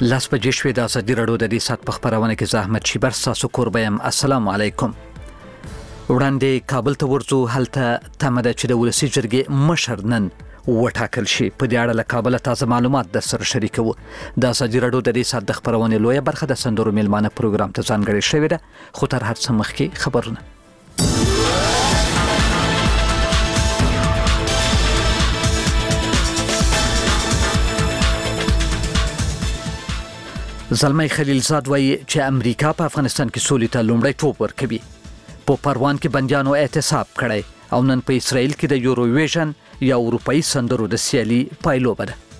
لاس بجې شوې د ازادي راډیو د دې سات په خبرونه کې زحمت شیبر تاسو کوربه يم. السلام علیکم. وړاندې کابل ته ورځو هلته تمده چې د ولسی جرګې مشر نن وټاکل شي. په دې اړه له کابل تازه معلومات در سره شریکو. د ازادي راډیو د دې سات د خبرونه لویه برخه د سندرو میلمانه پروګرام ته ځانګړې شوې ده، خو تر هر څه مخکې خبرونه. زلمی خلیلزاد وایي چې امریکا په افغانستان کې سولې ته لومړی ټوپ ورکوي. په پروان کې بندیانو اعتصاب کړی او نن په اسرائیل کې د یوروویژن یا اروپایي سندرو د سیالي پایلوبه ده.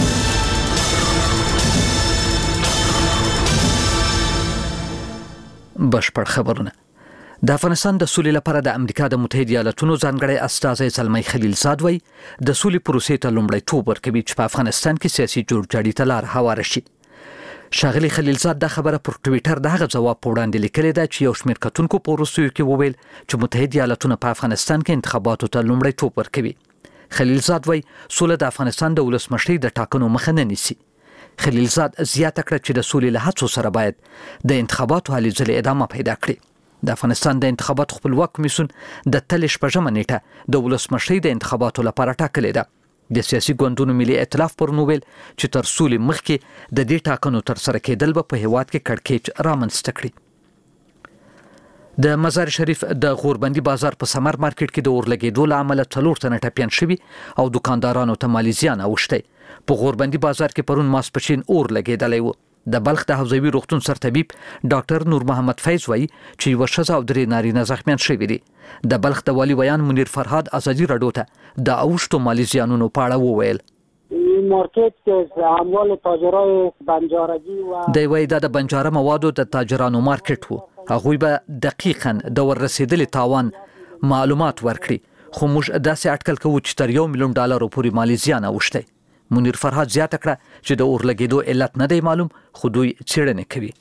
بشپړ خبرونه. د افغانستان د سولې لپاره د امریکا د متحده ایالاتونو ځانګړی استازی زلمی خلیلزاد وایي د سولې پروسې ته لومړی ټوپ ورکوي چې په افغانستان کې سیاسي جوړجاړي ته لار هواره شي. شاغلی خلیلزاد دا خبره پر ټوئیټر دغه جواب وړاندې لیکلی ده چې یو شمېر کتونکو په وروستیو کې وویل چې متحده ایالاتونه په افغانستان کې انتخاباتو ته لومړی ټوپ ورکوي. خلیلزاد وایي سوله د افغانستان د ولسمشرۍ د ټاکنو مخه نه نیسي. خلیلزاد زیاته کړه چې د سولې له هڅو سره باید د انتخاباتو هلې ځلې ادامه پیدا کړي. د افغانستان د انتخاباتو خپلواک کمیسیون د تلې شپږمه نیټه د ولسمشرۍ د انتخاباتو لپاره ټاکلې ده. د سیاسي ګوندونو ملي ائتلاف پرون ویل چې تر سولې مخکې د دې ټاکنو تر سره کېدل به په هیواد کې کړکېچ رامنځته کړي. د مزار شریف د غوربندي بازار په سمر مارکیټ کې د اور لګېدو له امله 4 تنه ټپیان شوي او دکاندارانو ته مالي زیان اوښتی. په غوربندي بازار کې پرون ماسپښین اور لګېدلی و. د بلخ د حوزوي روغتون سرطبیب ډاکټر نور محمد فیض وایي چې یوه ښځه او 3 نارینه زخمیان شوي دي. د بلخ د والي ویان منیر فرهاد ازادي راډیو ته د اوښتو مالي زیانونو په اړه وویل. مارکت اموال تاجرای بنجارگی و دی وایي دا د بنجاره موادو د تاجرانو مارکت وو. هغوی به دقیقاً د وررسېدلي تاوان معلومات ورکړي، خو موږ داسې اټکل کوو چې تر $1 ملیون پورې مالي زیان اوښتی. منیر فرهاد زیاته کړه چې د اور لګېدو علت نه دی معلوم، خو دوی څېړنې کوي.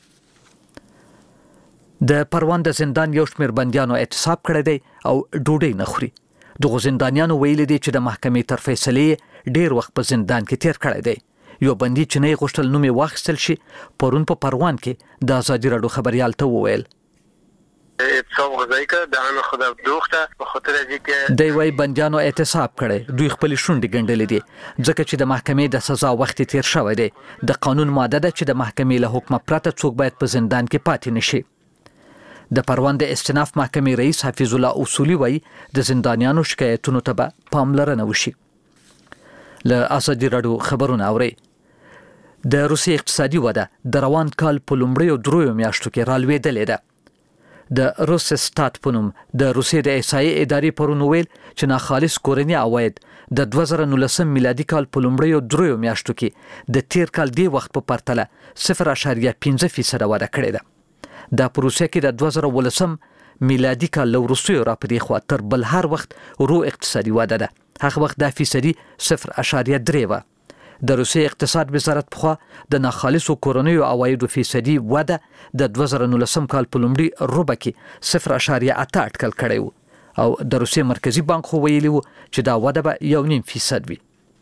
د پروان د زندان یو شمېر بندیانو اعتصاب کړی دی او ډوډۍ نه خوري. دغو زندانیانو ویلي دي چې د محکمې تر فیصلې ډېر وخت په زندان کې تیر کړی دی. یو بندي چې نه یې غوښتل نوم یې واخیستل شي پرون په پروان کې د ازادي راډیو خبریال ته وویل. اعتصاب غذایی که دهن خود دوخته به خاطر اینکه دی وایي بندیانو اعتصاب کړی، دوی خپل شونډې ګنډلې دي ځکه چې د محکمې د سزا وخت تیر شوی دی. د قانون ماده ده چې د محکمې له حکم پرته څوک باید په زندان کې پاتې نشي. د پروان د استناف محکمې رئیس حفیظ الله اصولي وایي د زندانیانو شکایتونو ته به پاملرنه وشي. له ازادي راډیو خبرونه اورئ. د روسیې اقتصادي وده د روان کال په لومړیو 3 میاشتو کې رالوېدلې ده. د روسستات په نوم د روسیې د احصایې ادارې پرون ویل چې ناخالص کورني عواید د 2019 میلادي کال په لومړیو 3 میاشتو کې د تیر کال دی وخت په پرتله 0.5% وده کړې ده. د پروسه کې د 2019 میلادي کال له وروستیو راپدې خوا تر بل هر وخت ورو اقتصادي وده ده. هغه وخت د فیصدي 0.3 وه. د روسیې اقتصاد وزارت پخوا د ناخالصو کورنیو عوایدو فیصدي وده د 2019 کال په لومړي ربع کې 0.8 اټکل کړی و او د روسیې مرکزي بانک خو ویلي و چې دا وده به 1.5% وي.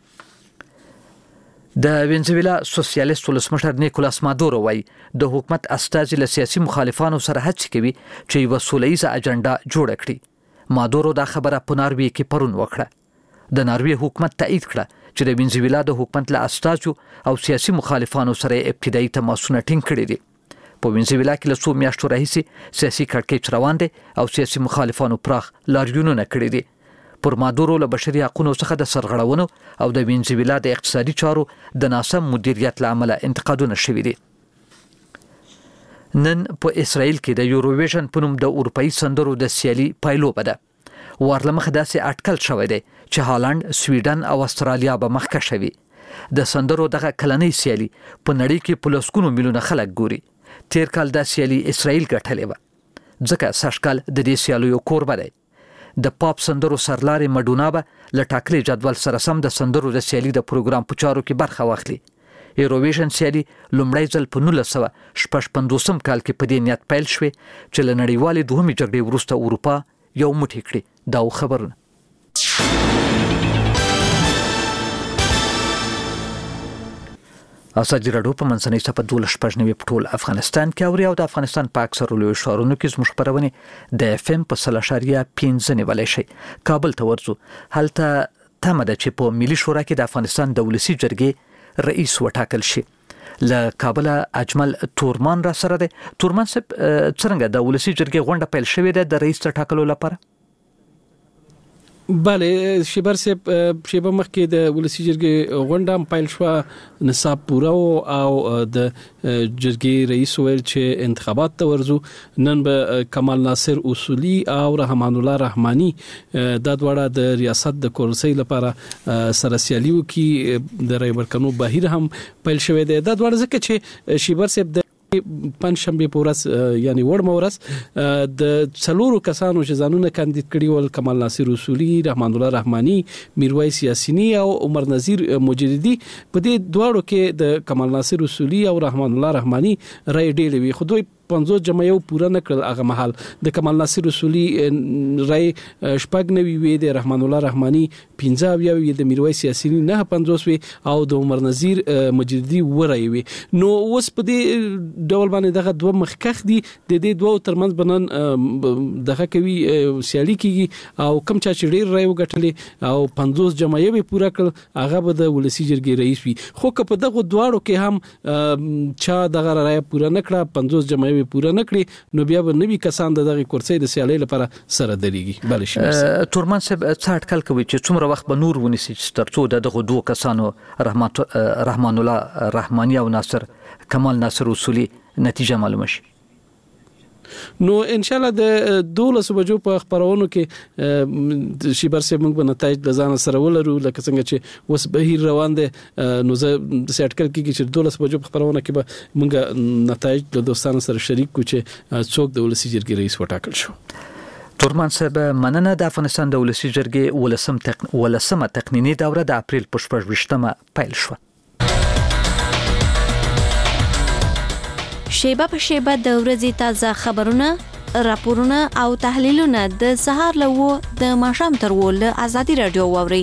د وینزویلا سوسیالیست ولسمشر نیکولاس مادورو وایي د حکومت استازي له سیاسي مخالفانو سره هڅې کوي چې یوه سوله ییزه اجنډا جوړه کړي. مادورو دا خبره په ناروې کې پرون وکړه. د ناروې حکومت تایید کړه چې د وینزویلا د حکومت له استازو او سیاسي مخالفانو سره ابتدایي تماسونه ټینګ کړي دي. په وینزویلا کې له 2 میاشتو راهیسې سیاسي کړکېچ روان دی او سیاسي مخالفانو پراخ لاریونونه کړي دي. پر مادورو له بشري حقوقو څخه د سرغړونو او د وینزویلا د اقتصادي چارو د ناسم مدیریت له امله انتقادونه شوي دي. نن په اسرائیل کې د یوروویژن په نوم د اروپایي سندرو د سیالي پایلوبه ده. ورلمخ داسې اټکل شوی دی چې هالند، سویډن او استرالیا به مخکښه وي. د سندرو دغه کلنۍ سیالي په نړۍ کې په لسګونو میلیونه خلک ګوري. تیر کال دا سیالي اسرائیل ګټلې وه ځکه سږکال د دې سیالیو کوربه دی. د پاپ سندرو سرلارې مډونا به له ټاکلي جدول سره سم د سندرو د سیالي د پروګرام په چارو کې برخه واخلي. ایروویژن سیالي لومړی ځل په 1956 کال کې په دې نیت پیل شوې چې له نړیوالې دوهمې جګړې وروسته اروپا یو موټی کړي. دا خبرونه. ازادي راډیو په منځنۍ صفحه 12 په ټول افغانستان کې اوري او د افغانستان په اکثرو لویو ښارونو کې زموږ خبرونه د FM په 3.5 نیولای شي. کابل ته ورځو هلته تمه ده چې په ملي شورا کې د افغانستان د ولسی جرګې رئیس وټاکل شي. له کابل اجمل تورمان را سره ده. تورمان صاحب څنګه د ولسی جرګې غونډه پیل شوې ده د رئیس ټاکلو لپاره؟ بله شیبر صاحب شیبه مخکې د ولسی جرګې غونډه پیل شو نصاب پورا او د جرګې رئیس ویل چې انتخابات ته ورځو. نن به کمال ناصر اصولی او رحمان الله رحمانی د دواړه د ریاست د کورسۍ لپاره سره سیالي وکي. د رای ورکونو بهیر هم پیل شوې ده. د دواړه ځکه چې شیبر صاحب د پنځشنبه پورس یعنی وړمورس د څلورو کسانو چې ځانونه کاندید کړي ول کمال ناصر اصولی، رحمان الله رحمانی، میرویس یاسینی او عمر نذیر مجردی. په دې دواړو کې د کمال ناصر اصولی او رحمان الله رحمانی رای ډېر وی. خو دوی 50 جمع یو پورا نکړل. هغه محل د کمال ناصر اصولی رای شپږ نوي وی، د رحمان الله رحمانی 15 وی، د میرویس یاسینی 950 وی او د عمر نذیر مجردی ورای وی. نو اوس په دې ډول باندې دغه دوه مخکخ دي د دې دوه ترمنځ بنن دغه کوي سیالي کیږي او کم چا چې ډیر رای وګټلې او 50 جمع یو پورا کړ هغه به د ولسی جرګې رئیس وي. خو که په دغه دواړو کې هم چا دغه رای پورا نکړه 50 جمع پورا نکړي نو بیا به نوی کسان دغه کورسۍ د سیالۍ لپاره سره درېږي. بل شي تورمان صاحب څه اټکل کوي چې څومره وخت به نور ونیسي ترڅو دغه دوه کسانو رحمان الله رحمانی او کمال ناصر اصولی نتیجه معلومه شي؟ نو ان شاء الله د 12 بجو په خبرونو کې شیبر سه موږ به نتایج لزان سره ولرو. لکه څنګه چې وس بهیر روان دي نو زه سټ کړ کې چې 12 بجو په خبرونه کې به موږ نتایج د دوستانو سره شریک کو چې څوک د ولسی جرګې رئیس وټاکل شو. تورمان صاحب مننه. د افغانستان د ولسی جرګې ولسمه تقنینی دوره د اپریل په 28 پیل شو. شیبه په شیبه د ورځې تازه خبرونه، راپورونه او تحلیلونه د سهار له د ماښام تر له ازادي رادیو واوري.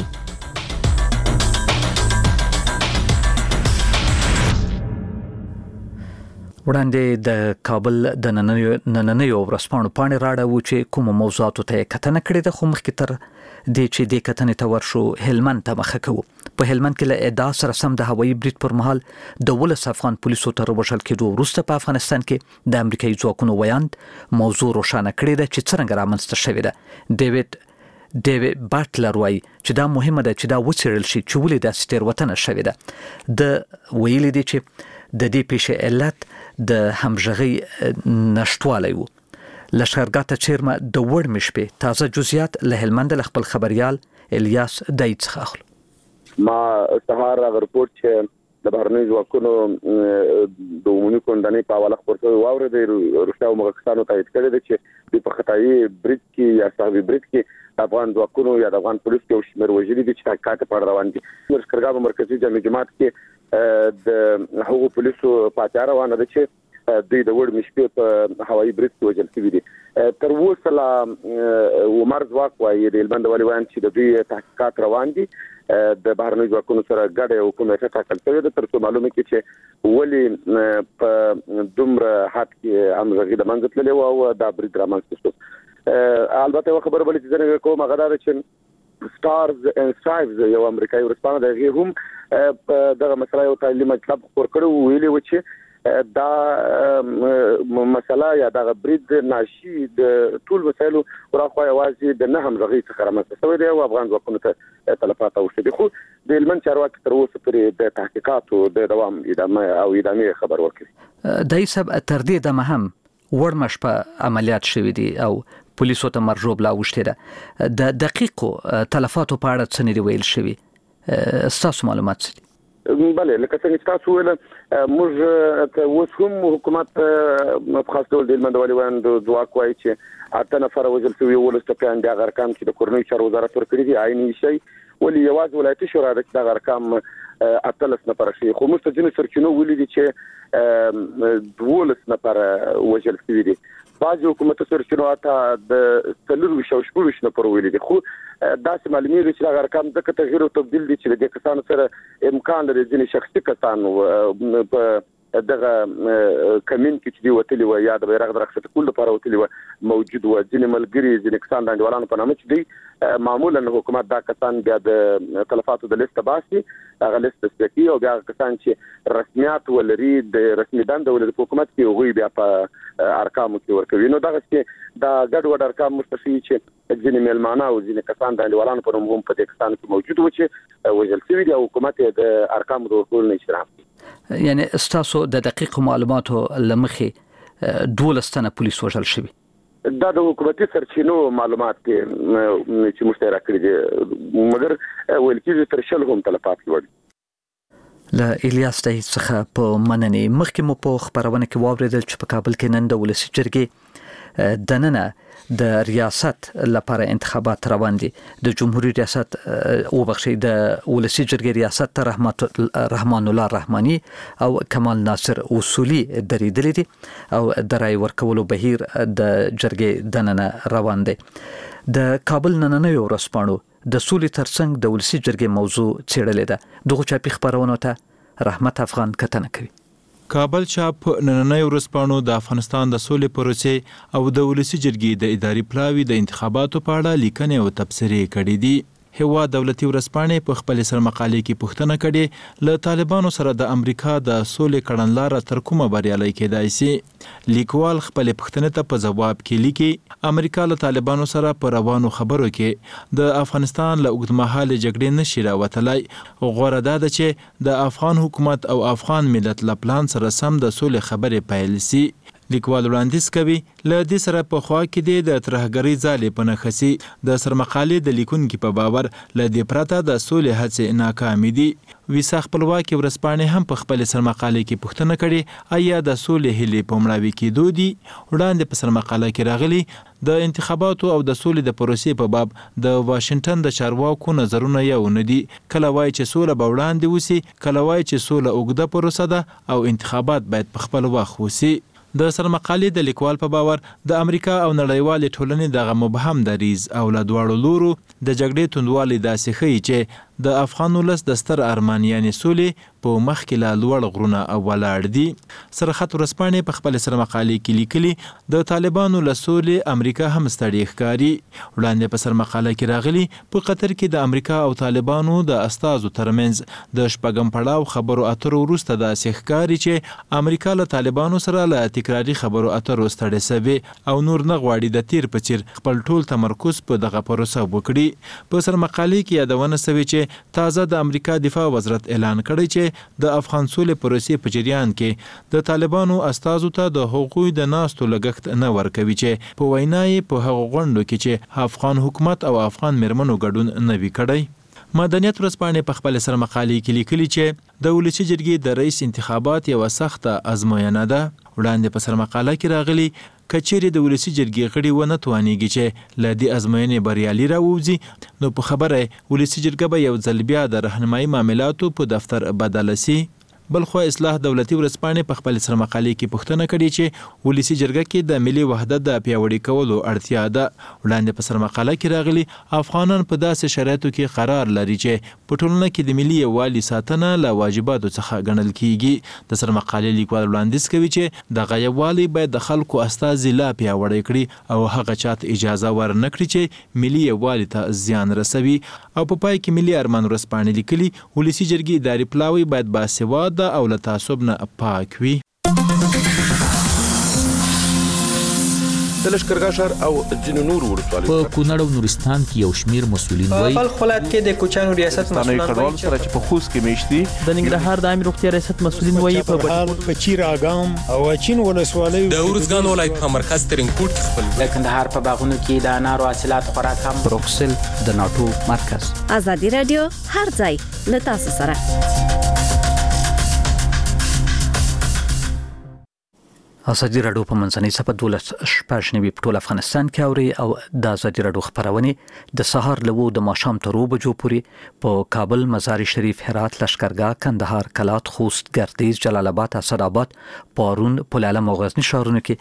وړاندې د کابل د نننیو ورځپاڼو پاڼې راړو چې کوم موضوعاتو ته کتنه کړې ده. خو مخکې تر دې چې د کتنې ته ورشو هلمند ته مخه کوو. په هلمند کې له ادعا سره سم د هوایي برید پر مهال د 12 افغان پولیسو تر وژل کېدو وروسته په افغانستان کې د امریکایي ځواکونو ویاند موضوع روښانه کړې ده چې څنګه رامنځته شوې ده. ډیوډ باټلر وایي چې دا مهمه ده چې دا وڅېړل شي چې ولې داسې تېروتنه شوې ده. د ویلي دي چې د دې پیښې علت د همغږۍ نشټوالی و. لښکرګاه چیرمه د وړ مشپې تازه جزئیات له هلمند له خپل خبريال الیاس دایت څخه اخلو. ما سهار رپورت چې د بهرنیو ځواکونو د عمومي کندنې په حواله خبرته واورې د روسیا او مغربستانو تایید کړی دی چې په خطایي برید کې یا صحوي برید کې افغان ځواکونو یا د افغان پولیسو یو شمېر وژلي دي چې تحقیقات پر روان دي. لښکرګاه مرکزي جامع جماعت کې د هغو پولیسو پاتې روانه ده چې د وړ مشپې په هوایي برید کې وژل شوي دي. تر اوسه لا عمر ځواک وایي د هلمند والي وایي چې د دوی تحقیقات روان دي. د بهرنیو ځواکونو سره ګډه یو کمیټه ټاکل شوې ده ترڅو معلومه کړي چې ولې په دومره حد کې همغږي د منځ تللی او دا برید رامنځته شو. البته یو خبره بلې چې زه کوم هغه دا چې سټارز اینڈ سټرایپز یو امریکایي ورځپاڼه ده هغې هم دغه مسله یو تعلیمي مطلب خپور کړی ویلي و چې دا مسله یا دغه برید ناشي د ټول وسایلو ورخوا یوازې د نه همغږۍ څخه رامنځته شوی دی او افغان ځواکونو ته تلفات اوښتي دي. خو د هلمند چارواکي تر اوسه پورې د تحقیقاتو د دوام ادامې خبر ورکړي. دای صاحب تر دې دمه هم وړ مشپه عملیات شوي دي او پولیسو ته مرجوب لا اوښتې ده. د دقیقو تلفاتو په اړه څه نه دي ویل شوي؟ ستاسو معلومات څه دي؟ بله لکه څنګه چې تاسو ویل موږ اوس هم حکومت په خاص ډول د هلمند والي ویاند ځواک وایي چې 8 نفر وژل شوي 11 ټپیان دي. هغه رقم چې د کورنیو چارو وزارت ورکړي دي عیني شی ولې یوازې ولایتي شورا د ارقام اتلس نفر شي خو موږ ته ځینې سرچینو ولیدي چې 12 نفر وژل شوي دي بعض حکومت سرچینو ته د 3 نفر ولیدي خو داسې معلومیږي چې ارقام د تغییر او تبديل دي چې د کسانو سره امکان لري ځینې شخصي کسان په دغه کمینټي چې دی وتلی و یا د بیرغ درخصت کول لپاره وتلی و موجود و ځینې ملګری ځینې کسان د انډیوالانو په نامه چې دی معمولا حکومت دا کسان بیا د تلفاتو د لیست باسي هغه لیست سپیکي او بیا کسان چې رسمیات ولري د رسمي دند ولري په حکومت کې هغوی بیا په ارقامو کې ورکوي نو دغه چې دا ګډ وډ ارقام مستشي چې ځینې ملمانه او ځینې کسان د انډیوالانو په نوم هم په دې کسان کې موجود و چې وژل شوي دي او حکومت د ارقامو د ورکول نه اشراف یعنی استاسو د دقیق معلوماتو لمخې 12 تنه پولیس وژل شوي دا د حکومتي سرچینو معلومات چې مشترک کړی دي مګر ویل کېږي تر شل هم تلفات لوړ له الیاس دای څخه په مننې مخکې مو په خبرونه کې واوریدل چې په کابل کې نن د ولسی جرګې د نننه د ریاست لپاره انتخابات روان دي د جمهوریت ریاست او بخشي د ولسی جرګې ریاست رحمان الله رحماني او کمال ناصر اصولي درېدل دي او د رای ورکولو بهیر د جرګې د نننه روان دي د کابل نننه ورسپانو د سولې ترڅنګ د ولسی جرګې موضوع څېړلې ده دغه چاپی خبرونه ته رحمت افغان کتنه کوي کابل چاپ نننۍ ورځپاڼو د افغانستان د سولې پروسې او د ولسی جرګې د اداري پلاوي د انتخاباتو په اړه لیکنې او تبصرې کړې دي هوا دولتي ورځپاڼې په خپل سرمقالې کې پوښتنه کړې له طالبانو سره د امریکا د سولې کړنلاره تر کومه بریالۍ کېدای شي لیکوال خپل پوښتنې ته په ځواب کې لیکي امریکا له طالبانو سره په روانو خبرو کې د افغانستان له اوږدمهاله جګړې نشي راوتلای غوړه ده چې د افغان حکومت او افغان ملت له پلان سره سم د سولې خبرې پیل شي لیکوال وړاندیز کوي له دې سره په خوا کې د ترهګرۍ ځالې په نخسي د سرمقالې د لیکونکو په باور له دې پرته د سولې هڅې ناکامې دي ویسا خپلواکي ورځپاڼې هم په خپل سرمقالې کې پوښتنه کړې آیا د سولې هلې په مړاوي کېدو دي وړاندې په سرمقاله کې راغلي د انتخاباتو او د سولې د پروسې په باب د واشنگټن د چارواکو نظرونه یو نه دي کله وایي چې سوله به وړاندې وسی کله وایي چې سوله اوږده پروسه ده او انتخابات باید په خپل وخت وسی د سرمقالې د لیکوال په باور د امریکا او نړیوالې ټولنې دغه مبهم دریز او له دواړو لورو د جګړې توندوالي داسې ښیي چې د افغان ولس د ستر ارمان یعنی سولې په مخ کې لا لوړ غرونه او ولاړ دي سرحد ورځپاڼې په خپل سرمقالې کې لیکلي د طالبانو له سولې امریکا هم ستړي ښکاري وړاندې په سرمقاله کې راغلي په قطر کې د امریکا او طالبانو د استازو ترمنځ د شپږم پړاو خبرو اترو وروسته داسې ښکاري چې امریکا له طالبانو سره له تکراري خبرو اترو ستړې سوي او نور نه غواړي د تیر په څیر خپل ټول تمرکز په دغه پروسه وکړي په سرمقالې کې یادونه شوې چې تازه د امریکا دفاع وزارت اعلان کړی چې د افغان سولې پروسې په جریان کې د طالبانو استازو ته د حقوقي د ناستو لګښت نه ورکوي چې په وینا یې په هغو غونډو کې چې افغان حکومت او افغان میرمنو ګډون نه وي کړی مدنیت ورځپاڼې په خپل سرمقالې کې لیکلي چې د ولسی جرګې د رئیس انتخابات یوه سخته ازموینه ده وړاندې په سرمقاله کې راغلي کچېرې د ولسی جرګې غړي ونه توانېږي چې له دې ازموینې بریالي راووځي نو په خبره ولسی جرګه به یو ځل بیا د رهنمایي معاملاتو په دفتر بدله شي بلخو اصلاح دولتي ورځپاڼې په خپل سرمقالې کې پوښتنه کړې چې ولسی جرګه کې د ملي وحدت د پیاوړي کولو اړتیا ده وړاندې په سرمقاله کې راغلي افغانان په داسې شرایطو کې قرار لري چې په ټولنه کې د ملي یووالي ساتنه له واجباتو څخه ګڼل کیږي د سرمقالې لیکوال وړاندیز کوي چې دغه یووالي باید د خلکو استازي لا پیاوړی کړي او هغه چاته اجازه ورنکړي چې ملي یووالي ته زیان رسوي او په پای کې ملي ارمان ورځپاڼې لیکلي ولسی جرګې اداري پلاوی باید باسواده او له تعصب نه پاک وي د لښکرګاه ښار او ځینو نورو ولسوالیو په کونړ او نورستان کې یو شمیر مسؤلین وایي په خپل کې د کوچانو ریاست مسؤلین وایي چې په خوست کې میشتي د ننګرهار د عامه روغتیا ریاست مسؤلین وایي په چیر اګام او چین ولسوالیو د ورزګان ولایت په مرکز ترنګوټ خپل د کندهار په باغونو کې د انارو حاصلات خورا کم بروکسل د ناتو مرکز ازادي رادیو هر ځای له تاسو سره ازادي راډیو په منځنۍ صفحه 12 په ټول افغانستان کې اوري او د ازادي راډیو خبرونه د سهار له 2 د ماښام تر 2 بجو پورې په کابل، مزار شریف، هرات، لشکرګاه، کندهار، کلات، خوست، ګردیز، جلال آباد، اسداباد، پارون، پل علم او غزنی ښارونو کې